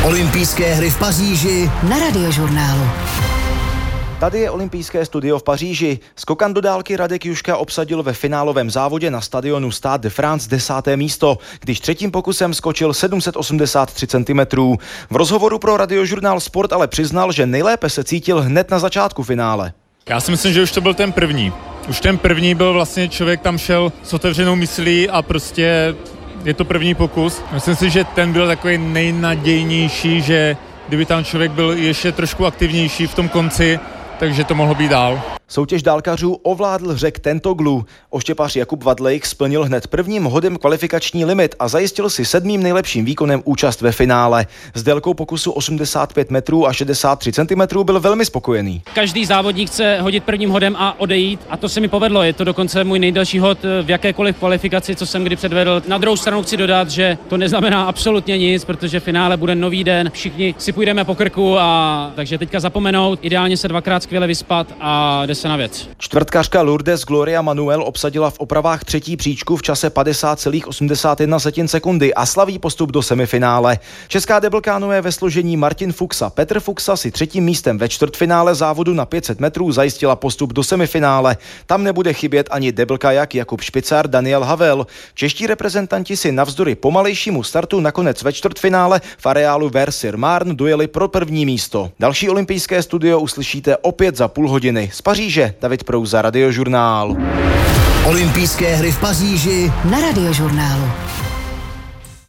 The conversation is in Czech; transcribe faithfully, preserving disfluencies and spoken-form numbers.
Olympijské hry v Paříži na Radiožurnálu. Tady je olympijské studio v Paříži. Skokan do dálky Radek Juška obsadil ve finálovém závodě na stadionu Stade de France desáté místo, když třetím pokusem skočil sedm set osmdesát tři centimetrů. V rozhovoru pro Radiožurnál Sport ale přiznal, že nejlépe se cítil hned na začátku finále. Já si myslím, že už to byl ten první. Už ten první byl vlastně, člověk tam šel s otevřenou myslí a prostě je to první pokus. Myslím si, že ten byl takový nejnadějnější, že kdyby tam člověk byl ještě trošku aktivnější v tom konci, takže to mohlo být dál. Soutěž dálkařů ovládl Řek Tentoglu. Oštěpař Jakub Vadlejch splnil hned prvním hodem kvalifikační limit a zajistil si sedmým nejlepším výkonem účast ve finále. S délkou pokusu osmdesát pět metrů a šedesát tři centimetrů byl velmi spokojený. Každý závodník chce hodit prvním hodem a odejít a to se mi povedlo. Je to dokonce můj nejdelší hod v jakékoliv kvalifikaci, co jsem kdy předvedl. Na druhou stranu chci dodat, že to neznamená absolutně nic, protože finále bude nový den. Všichni si půjdeme po krku a takže teďka zapomenout, ideálně se dvakrát skvěle vyspat a jde se na věc. Čtvrtkařka Lourdes Gloria Manuel obsadila v opravách třetí příčku v čase padesát celá osmdesát jedna sekundy a slaví postup do semifinále. Česká deblkánuje ve složení Martin Fuchsa. Petr Fuchsa si třetím místem ve čtvrtfinále závodu na pět set metrů zajistila postup do semifinále. Tam nebude chybět ani deblkajak Jakub Špicar, Daniel Havel. Čeští reprezentanti si navzdory pomalejšímu startu nakonec ve čtvrtfinále v areálu Vers-sur-Marne dojeli pro první místo. Další olympijské studio uslyšíte opět za půl hodiny. Z Paříže David Prouza, Radiožurnál. Olympijské hry v Paříži na Radiožurnálu.